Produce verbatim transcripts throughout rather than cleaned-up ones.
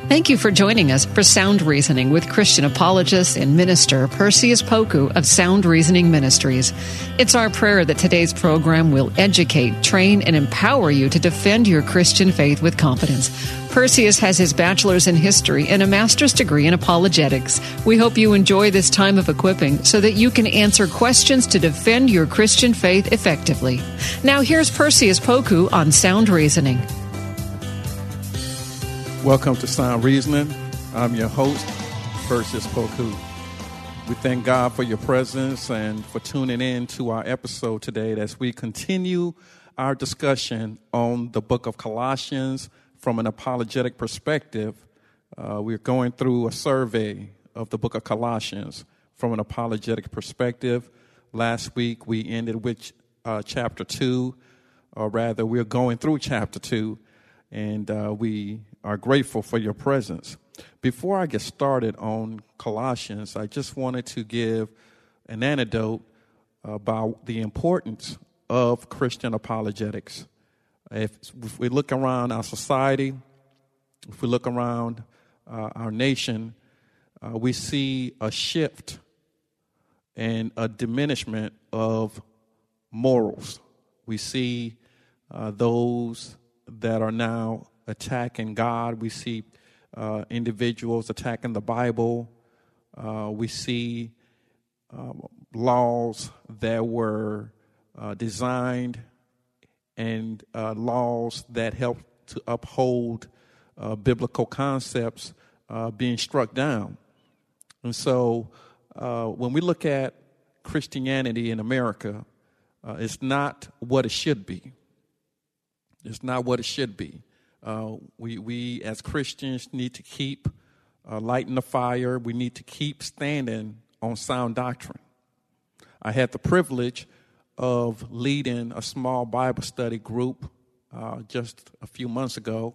Thank you for joining us for Sound Reasoning with Christian apologist and minister Perseus Poku of Sound Reasoning Ministries. It's our prayer that today's program will educate, train, and empower you to defend your Christian faith with confidence. Perseus has his bachelor's in history and a master's degree in apologetics. We hope you enjoy this time of equipping so that you can answer questions to defend your Christian faith effectively. Now here's Perseus Poku on Sound Reasoning. Welcome to Sound Reasoning. I'm your host, Perseus Poku. We thank God for your presence and for tuning in to our episode today as we continue our discussion on the book of Colossians from an apologetic perspective. Uh, we're going through a survey of the book of Colossians from an apologetic perspective. Last week we ended with uh, chapter two, or rather we're going through chapter two, and uh, we are grateful for your presence. Before I get started on Colossians, I just wanted to give an anecdote about the importance of Christian apologetics. If, if we look around our society, if we look around uh, our nation, uh, we see a shift and a diminishment of morals. We see uh, those that are now attacking God. We see uh, individuals attacking the Bible. Uh, we see uh, laws that were uh, designed and uh, laws that help to uphold uh, biblical concepts uh, being struck down. And so uh, when we look at Christianity in America, uh, it's not what it should be. It's not what it should be. Uh, we, we as Christians need to keep uh, lighting the fire. We need to keep standing on sound doctrine. I had the privilege of leading a small Bible study group uh, just a few months ago.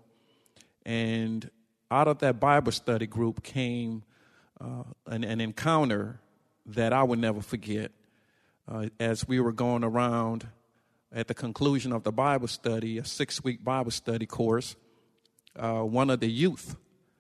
And out of that Bible study group came uh, an, an encounter that I would never forget. Uh, as we were going around at the conclusion of the Bible study, a six-week Bible study course, uh, one of the youth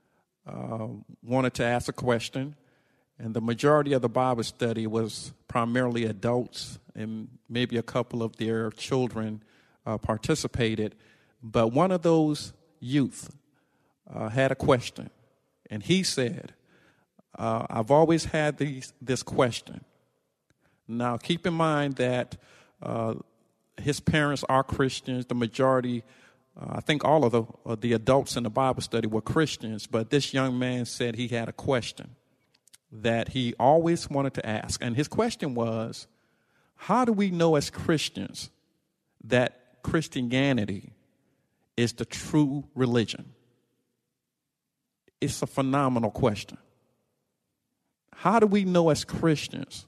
uh, wanted to ask a question, and the majority of the Bible study was primarily adults, and maybe a couple of their children uh, participated. But one of those youth uh, had a question, and he said, uh, I've always had these, this question. Now, keep in mind that uh, his parents are Christians. The majority, uh, I think all of the, uh, the adults in the Bible study were Christians. But this young man said he had a question that he always wanted to ask. And his question was, how do we know as Christians that Christianity is the true religion? It's a phenomenal question. How do we know as Christians,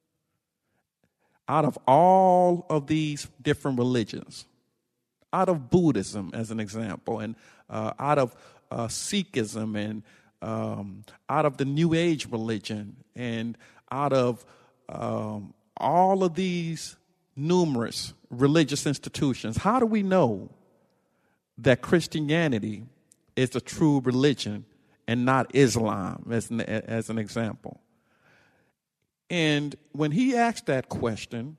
out of all of these different religions, out of Buddhism as an example, and uh, out of uh, Sikhism, and um, out of the New Age religion, and out of um, all of these numerous religious institutions, how do we know that Christianity is the true religion and not Islam, as an, as an example? And when he asked that question,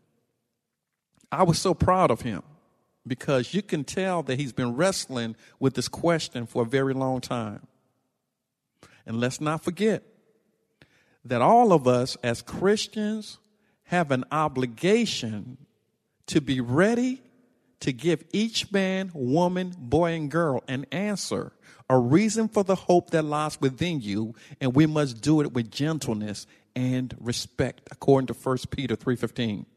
I was so proud of him, because you can tell that he's been wrestling with this question for a very long time. And let's not forget that all of us as Christians have an obligation to be ready to give each man, woman, boy, and girl an answer, a reason for the hope that lies within you, and we must do it with gentleness and respect, according to First Peter three fifteen.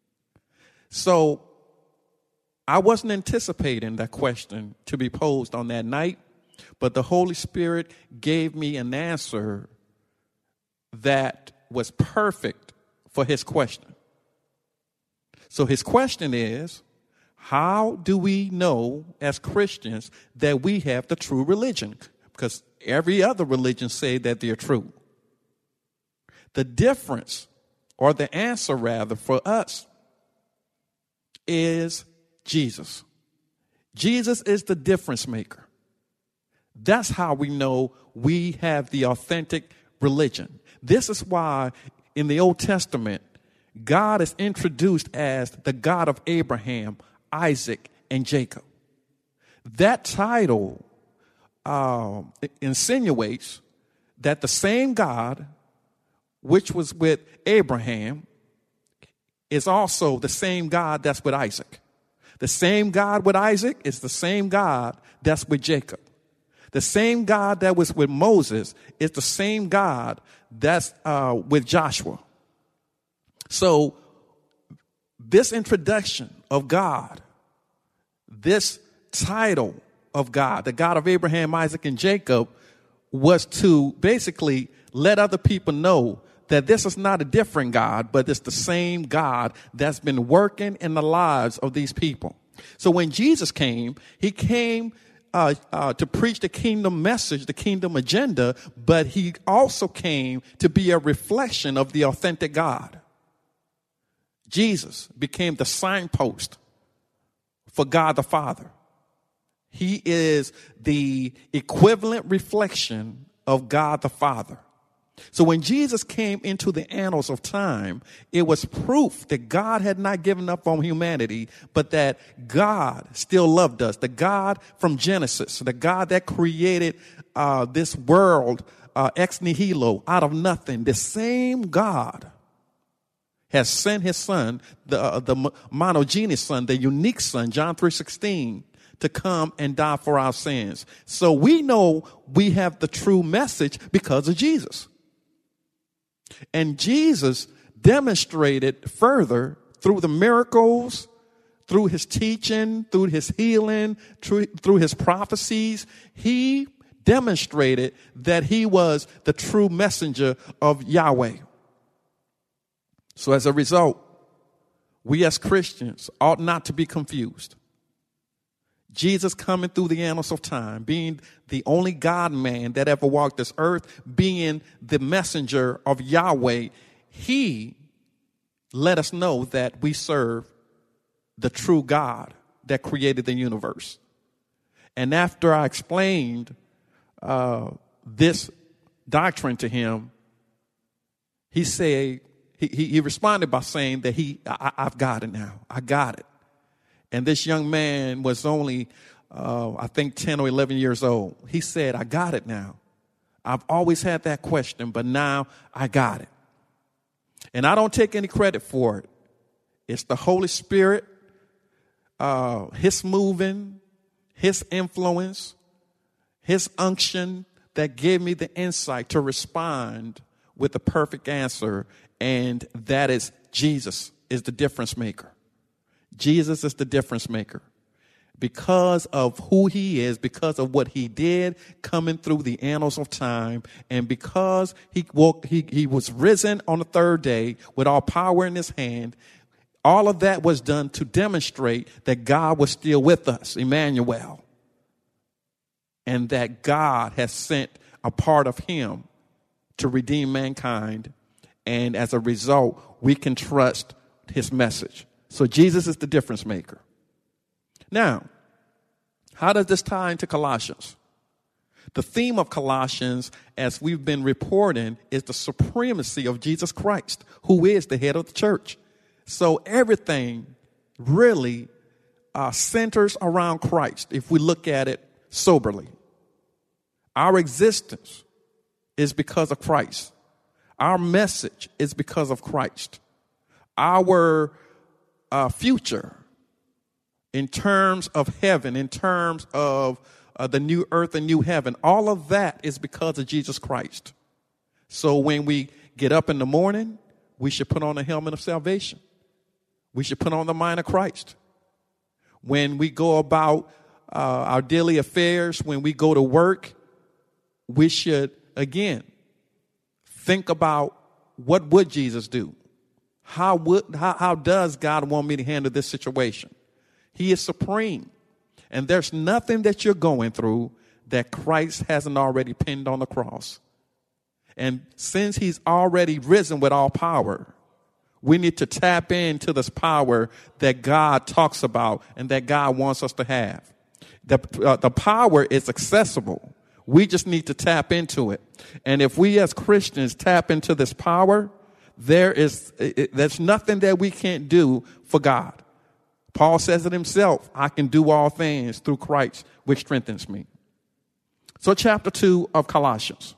So I wasn't anticipating that question to be posed on that night, but the Holy Spirit gave me an answer that was perfect for his question. So his question is, how do we know as Christians that we have the true religion? Because every other religion say that they're true. The difference, or the answer rather, for us is Jesus. Jesus is the difference maker. That's how we know we have the authentic religion. This is why in the Old Testament, God is introduced as the God of Abraham, Isaac, and Jacob. That title uh, insinuates that the same God which was with Abraham is also the same God that's with Isaac. The same God with Isaac is the same God that's with Jacob. The same God that was with Moses is the same God that's uh, with Joshua. So this introduction of God, this title of God, the God of Abraham, Isaac, and Jacob, was to basically let other people know that this is not a different God, but it's the same God that's been working in the lives of these people. So when Jesus came, he came uh, uh, to preach the kingdom message, the kingdom agenda, but he also came to be a reflection of the authentic God. Jesus became the signpost for God the Father. He is the equivalent reflection of God the Father. So when Jesus came into the annals of time, it was proof that God had not given up on humanity, but that God still loved us. The God from Genesis, the God that created uh, this world uh, ex nihilo, out of nothing, the same God has sent his son, the, uh, the monogenes son, the unique son, John three sixteen, to come and die for our sins. So we know we have the true message because of Jesus. And Jesus demonstrated further through the miracles, through his teaching, through his healing, through, through his prophecies. He demonstrated that he was the true messenger of Yahweh. So as a result, we as Christians ought not to be confused. Jesus coming through the annals of time, being the only God-man that ever walked this earth, being the messenger of Yahweh, he let us know that we serve the true God that created the universe. And after I explained uh, this doctrine to him, he said, he, he, he responded by saying that he, I, I've got it now. I got it. And this young man was only, uh, I think, ten or eleven years old. He said, I got it now. I've always had that question, but now I got it. And I don't take any credit for it. It's the Holy Spirit, uh, his moving, his influence, his unction that gave me the insight to respond with the perfect answer. And that is Jesus is the difference maker. Jesus is the difference maker because of who he is, because of what he did coming through the annals of time, and because he woke, he, he was risen on the third day with all power in his hand. All of that was done to demonstrate that God was still with us, Emmanuel, and that God has sent a part of him to redeem mankind. And as a result, we can trust his message. So Jesus is the difference maker. Now, how does this tie into Colossians? The theme of Colossians, as we've been reporting, is the supremacy of Jesus Christ, who is the head of the church. So everything really uh, centers around Christ if we look at it soberly. Our existence is because of Christ. Our message is because of Christ. Our uh, future in terms of heaven, in terms of uh, the new earth and new heaven, all of that is because of Jesus Christ. So when we get up in the morning, we should put on the helmet of salvation. We should put on the mind of Christ. When we go about uh, our daily affairs, when we go to work, we should, again, think about what would Jesus do? How would how, how does God want me to handle this situation? He is supreme. And there's nothing that you're going through that Christ hasn't already pinned on the cross. And since he's already risen with all power, we need to tap into this power that God talks about and that God wants us to have. The, uh, the power is accessible. We just need to tap into it. And if we as Christians tap into this power, there is, it, there's nothing that we can't do for God. Paul says it himself. I can do all things through Christ, which strengthens me. So chapter two of Colossians.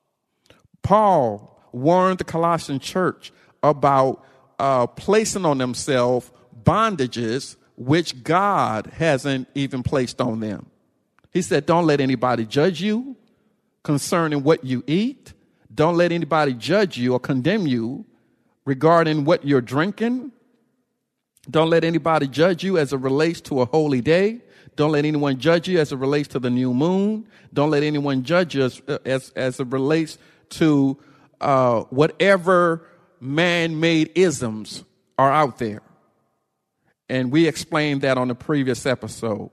Paul warned the Colossian church about uh, placing on themselves bondages which God hasn't even placed on them. He said, don't let anybody judge you concerning what you eat. Don't let anybody judge you or condemn you regarding what you're drinking. Don't let anybody judge you as it relates to a holy day. Don't let anyone judge you as it relates to the new moon. Don't let anyone judge you as, as, as it relates to uh, whatever man-made isms are out there. And we explained that on the previous episode.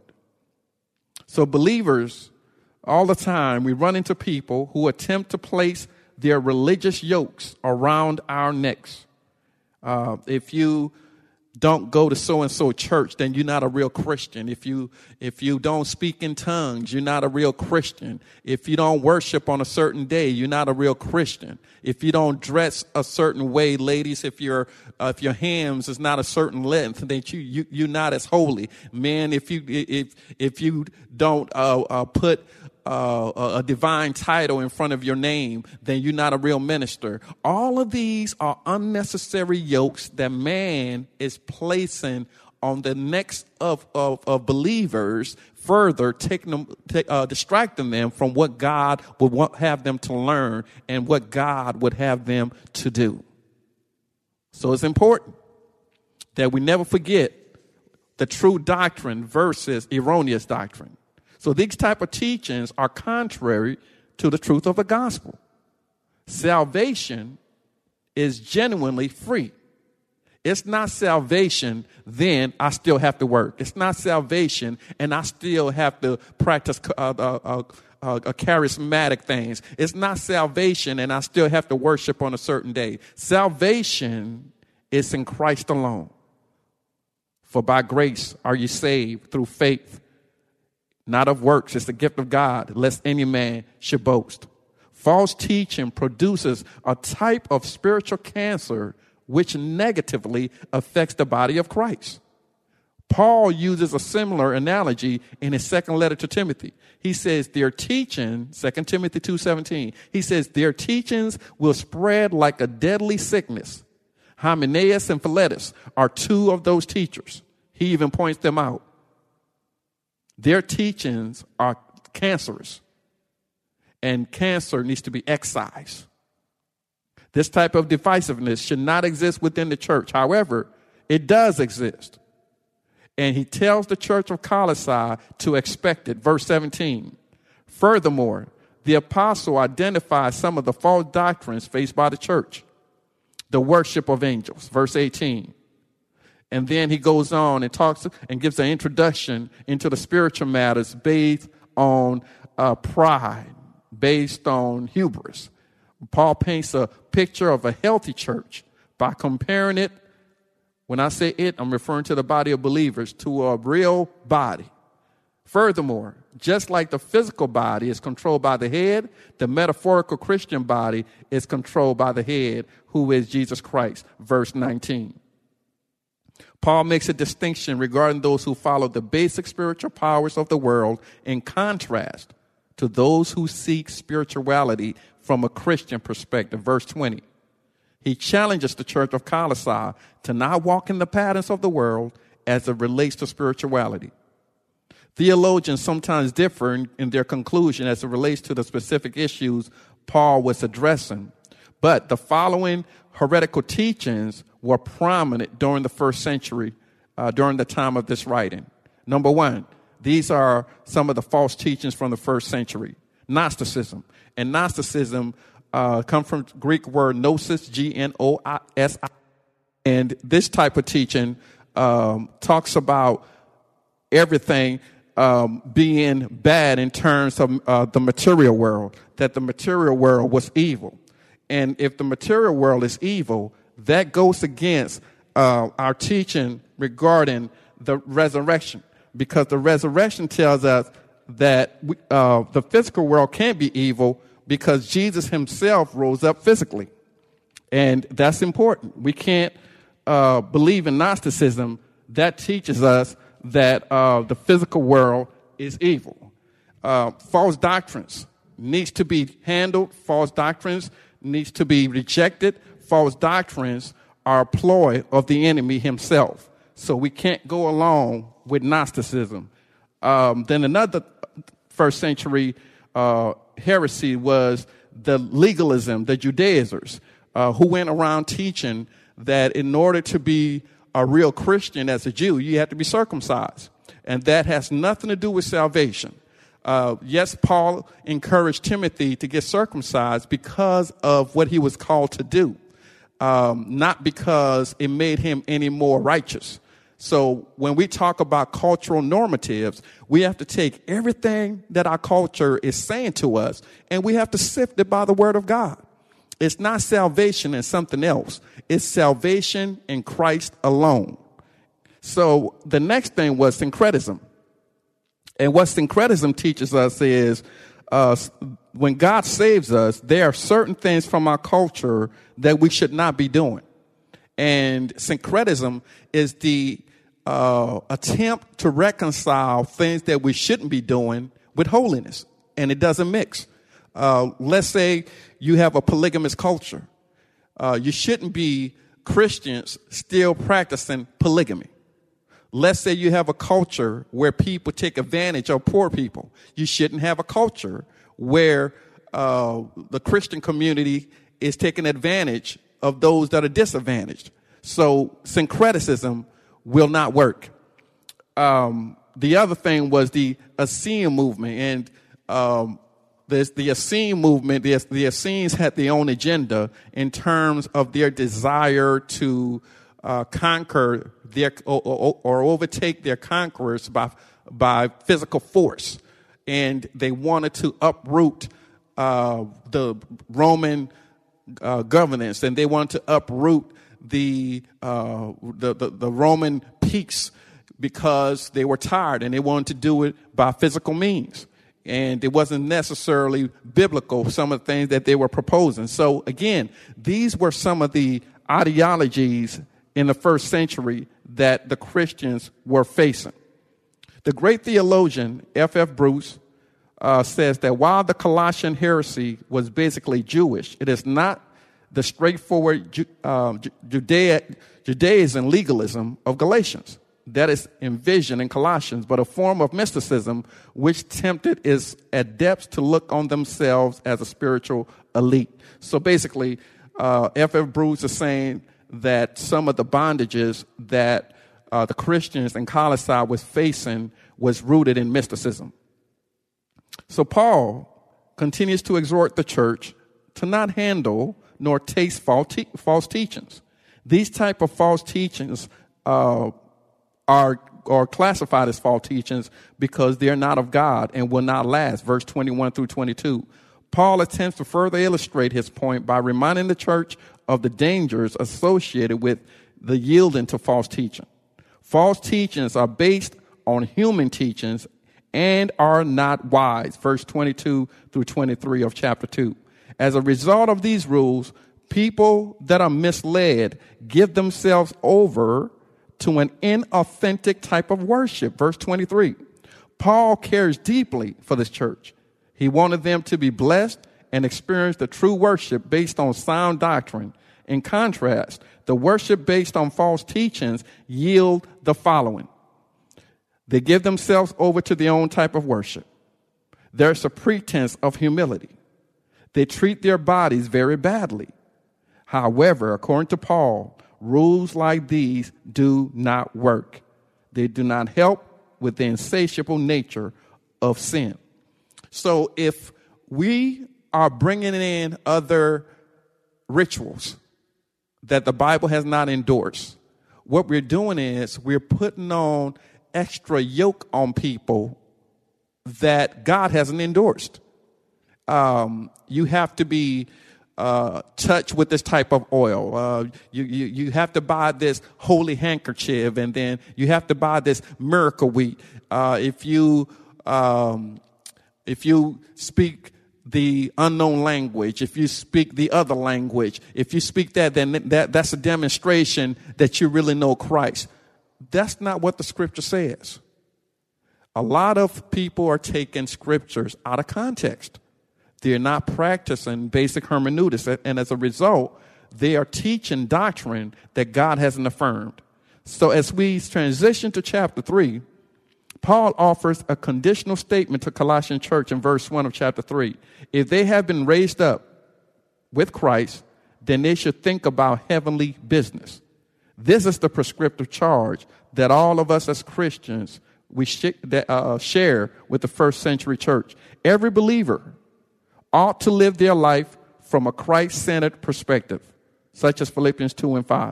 So believers, all the time, we run into people who attempt to place their religious yokes around our necks. Uh, if you don't go to so-and-so church, then you're not a real Christian. If you if you don't speak in tongues, you're not a real Christian. If you don't worship on a certain day, you're not a real Christian. If you don't dress a certain way, ladies, if your uh, if your hams is not a certain length, then you, you you're not as holy. Men, if you if if you don't uh, uh, put Uh, a divine title in front of your name, then you're not a real minister. All of these are unnecessary yokes that man is placing on the necks of, of, of believers, further taking them, t- uh, distracting them from what God would want, have them to learn and what God would have them to do. So it's important that we never forget the true doctrine versus erroneous doctrine. So these type of teachings are contrary to the truth of the gospel. Salvation is genuinely free. It's not salvation, then I still have to work. It's not salvation, and I still have to practice uh, uh, uh, uh, charismatic things. It's not salvation, and I still have to worship on a certain day. Salvation is in Christ alone. For by grace are you saved through faith, not of works. It's the gift of God, lest any man should boast. False teaching produces a type of spiritual cancer which negatively affects the body of Christ. Paul uses a similar analogy in his second letter to Timothy. He says their teaching, Second Timothy two seventeen, he says their teachings will spread like a deadly sickness. Hymenaeus and Philetus are two of those teachers. He even points them out. Their teachings are cancerous, and cancer needs to be excised. This type of divisiveness should not exist within the church. However, it does exist. And he tells the church of Colossae to expect it. Verse seventeen. Furthermore, the apostle identifies some of the false doctrines faced by the church. The worship of angels. Verse eighteen. And then he goes on and talks and gives an introduction into the spiritual matters based on uh, pride, based on hubris. Paul paints a picture of a healthy church by comparing it, when I say it, I'm referring to the body of believers, to a real body. Furthermore, just like the physical body is controlled by the head, the metaphorical Christian body is controlled by the head, who is Jesus Christ. Verse nineteen. Paul makes a distinction regarding those who follow the basic spiritual powers of the world in contrast to those who seek spirituality from a Christian perspective. Verse twenty. He challenges the church of Colossae to not walk in the patterns of the world as it relates to spirituality. Theologians sometimes differ in, in their conclusion as it relates to the specific issues Paul was addressing, but the following heretical teachings were prominent during the first century, uh, during the time of this writing. Number one, these are some of the false teachings from the first century. Gnosticism. And Gnosticism uh, comes from the Greek word gnosis, G N O S I. And this type of teaching um, talks about everything um, being bad in terms of uh, the material world, that the material world was evil. And if the material world is evil, that goes against uh, our teaching regarding the resurrection, because the resurrection tells us that we, uh, the physical world can't be evil because Jesus himself rose up physically. And that's important. We can't uh, believe in Gnosticism. That teaches us that uh, the physical world is evil. Uh, false doctrines needs to be handled. False doctrines needs to be rejected. False doctrines are a ploy of the enemy himself. So we can't go along with Gnosticism. Um, then another first century uh, heresy was the legalism, the Judaizers, uh, who went around teaching that in order to be a real Christian as a Jew, you have to be circumcised. And that has nothing to do with salvation. Uh, yes, Paul encouraged Timothy to get circumcised because of what he was called to do, um, not because it made him any more righteous. So when we talk about cultural normatives, we have to take everything that our culture is saying to us, and we have to sift it by the word of God. It's not salvation in something else. It's salvation in Christ alone. So the next thing was syncretism. And what syncretism teaches us is uh, when God saves us, there are certain things from our culture that we should not be doing. And syncretism is the uh, attempt to reconcile things that we shouldn't be doing with holiness. And it doesn't mix. Uh, let's say you have a polygamous culture. Uh, you shouldn't be Christians still practicing polygamy. Let's say you have a culture where people take advantage of poor people. You shouldn't have a culture where uh, the Christian community is taking advantage of those that are disadvantaged. So syncretism will not work. Um, the other thing was the Essene movement. And um, the, the Essene movement, the, the Essenes had their own agenda in terms of their desire to uh, conquer their or, or, or overtake their conquerors by by physical force, and they wanted to uproot uh, the Roman uh, governance, and they wanted to uproot the, uh, the the the Roman peace because they were tired, and they wanted to do it by physical means, and it wasn't necessarily biblical. Some of the things that they were proposing. So again, these were some of the ideologies in the first century that the Christians were facing. The great theologian F F Bruce uh, says that while the Colossian heresy was basically Jewish, it is not the straightforward Ju- uh, Judea- Judaism legalism of Galatians that is envisioned in Colossians, but a form of mysticism which tempted its adepts to look on themselves as a spiritual elite. So basically, uh, F F Bruce is saying that some of the bondages that uh, the Christians in Colossae was facing was rooted in mysticism. So Paul continues to exhort the church to not handle nor taste false, te- false teachings. These type of false teachings uh, are, are classified as false teachings because they're not of God and will not last. Verse twenty-one through twenty-two. Paul attempts to further illustrate his point by reminding the church of the dangers associated with the yielding to false teaching. False teachings are based on human teachings and are not wise. Verse twenty-two through twenty-three of chapter two. As a result of these rules, people that are misled give themselves over to an inauthentic type of worship. Verse twenty-three. Paul cares deeply for this church. He wanted them to be blessed and experience the true worship based on sound doctrine. In contrast, the worship based on false teachings yield the following. They give themselves over to their own type of worship. There's a pretense of humility. They treat their bodies very badly. However, according to Paul, rules like these do not work. They do not help with the insatiable nature of sin. So if we are bringing in other rituals that the Bible has not endorsed, what we're doing is we're putting on extra yoke on people that God hasn't endorsed. Um, you have to be uh, touched with this type of oil. Uh, you, you, you have to buy this holy handkerchief, and then you have to buy this miracle wheat. Uh, if you um, if you speak the unknown language, if you speak the other language, if you speak that, then that, that's a demonstration that you really know Christ. That's not what the scripture says. A lot of people are taking scriptures out of context. They're not practicing basic hermeneutics, and as a result, they are teaching doctrine that God hasn't affirmed. So as we transition to chapter three, Paul offers a conditional statement to Colossian church in verse one of chapter three. If they have been raised up with Christ, then they should think about heavenly business. This is the prescriptive charge that all of us as Christians we sh- that, uh, share with the first century church. Every believer ought to live their life from a Christ-centered perspective, such as Philippians two and five.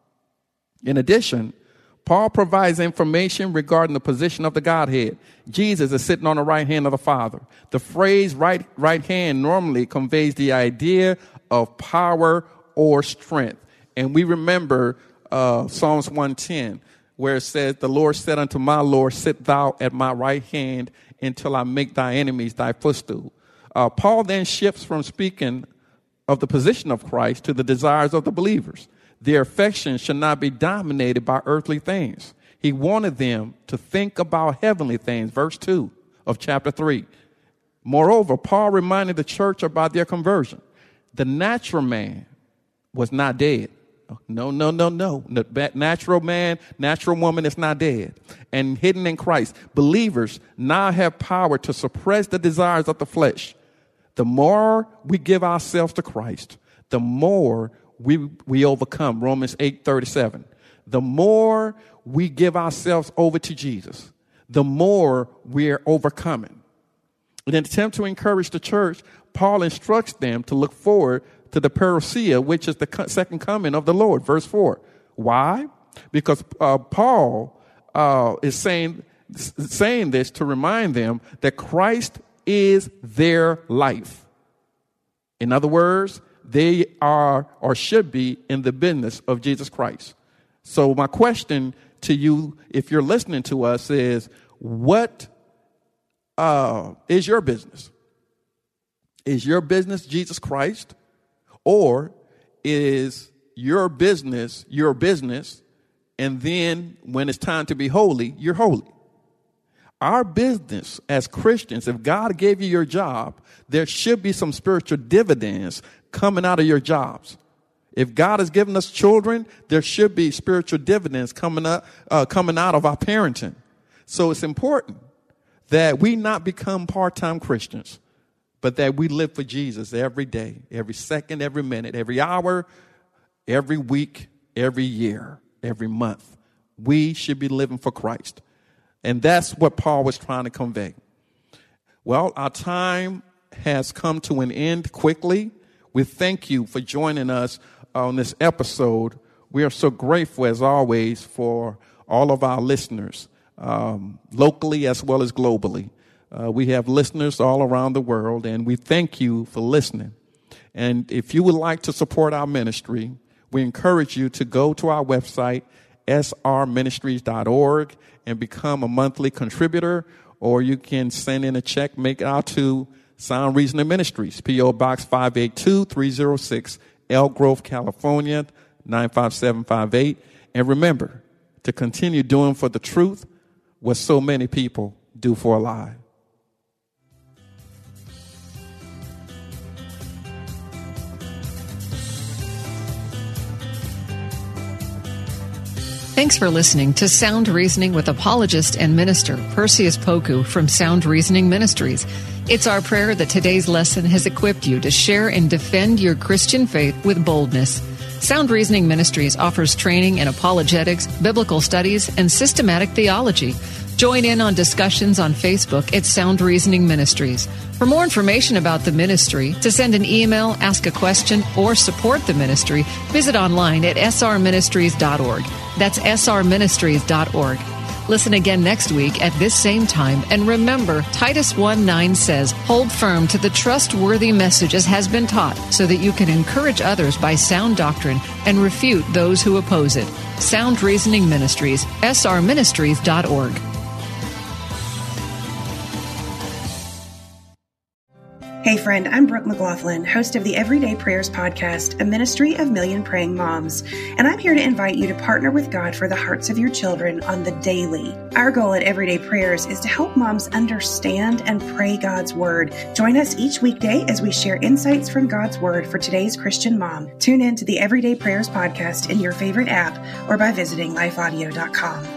In addition, Paul provides information regarding the position of the Godhead. Jesus is sitting on the right hand of the Father. The phrase right, right hand normally conveys the idea of power or strength. And we remember uh, Psalms one ten, where it says, the Lord said unto my Lord, sit thou at my right hand until I make thy enemies thy footstool. Uh, Paul then shifts from speaking of the position of Christ to the desires of the believers. Their affections should not be dominated by earthly things. He wanted them to think about heavenly things, verse two of chapter three. Moreover, Paul reminded the church about their conversion. The natural man was not dead. No, no, no, no. The natural man, natural woman is not dead and hidden in Christ. Believers now have power to suppress the desires of the flesh. The more we give ourselves to Christ, the more we we overcome. Romans eight thirty-seven. The more we give ourselves over to Jesus, the more we're overcoming. In an attempt to encourage the church, Paul instructs them to look forward to the parousia, which is the second coming of the Lord. Verse four. Why? Because uh, Paul uh, is saying saying this to remind them that Christ is their life. In other words, they are or should be in the business of Jesus Christ. So my question to you, if you're listening to us, is what uh, is your business? Is your business Jesus Christ? Or is your business your business, and then when it's time to be holy, you're holy? Our business as Christians, if God gave you your job, there should be some spiritual dividends coming out of your jobs. If God has given us children, there should be spiritual dividends coming up, uh, coming out of our parenting. So it's important that we not become part-time Christians, but that we live for Jesus every day, every second, every minute, every hour, every week, every year, every month. We should be living for Christ. And that's what Paul was trying to convey. Well, our time has come to an end quickly. We thank you for joining us on this episode. We are so grateful, as always, for all of our listeners, um, locally as well as globally. Uh, we have listeners all around the world, and we thank you for listening. And if you would like to support our ministry, we encourage you to go to our website, s r ministries dot org, and become a monthly contributor, or you can send in a check, make it out to Sound Reasoning Ministries, P O Box five eight two three oh six, Elk Grove, California, nine five seven five eight. And remember to continue doing for the truth what so many people do for a lie. Thanks for listening to Sound Reasoning with apologist and minister Perseus Poku from Sound Reasoning Ministries. It's our prayer that today's lesson has equipped you to share and defend your Christian faith with boldness. Sound Reasoning Ministries offers training in apologetics, biblical studies, and systematic theology. Join in on discussions on Facebook at Sound Reasoning Ministries. For more information about the ministry, to send an email, ask a question, or support the ministry, visit online at s r ministries dot org. That's s r ministries dot org. Listen again next week at this same time, and remember, Titus one nine says, hold firm to the trustworthy message as has been taught, so that you can encourage others by sound doctrine and refute those who oppose it. Sound Reasoning Ministries, s r ministries dot org. Hey friend, I'm Brooke McLaughlin, host of the Everyday Prayers podcast, a ministry of million praying moms, and I'm here to invite you to partner with God for the hearts of your children on the daily. Our goal at Everyday Prayers is to help moms understand and pray God's Word. Join us each weekday as we share insights from God's Word for today's Christian mom. Tune in to the Everyday Prayers podcast in your favorite app or by visiting life audio dot com.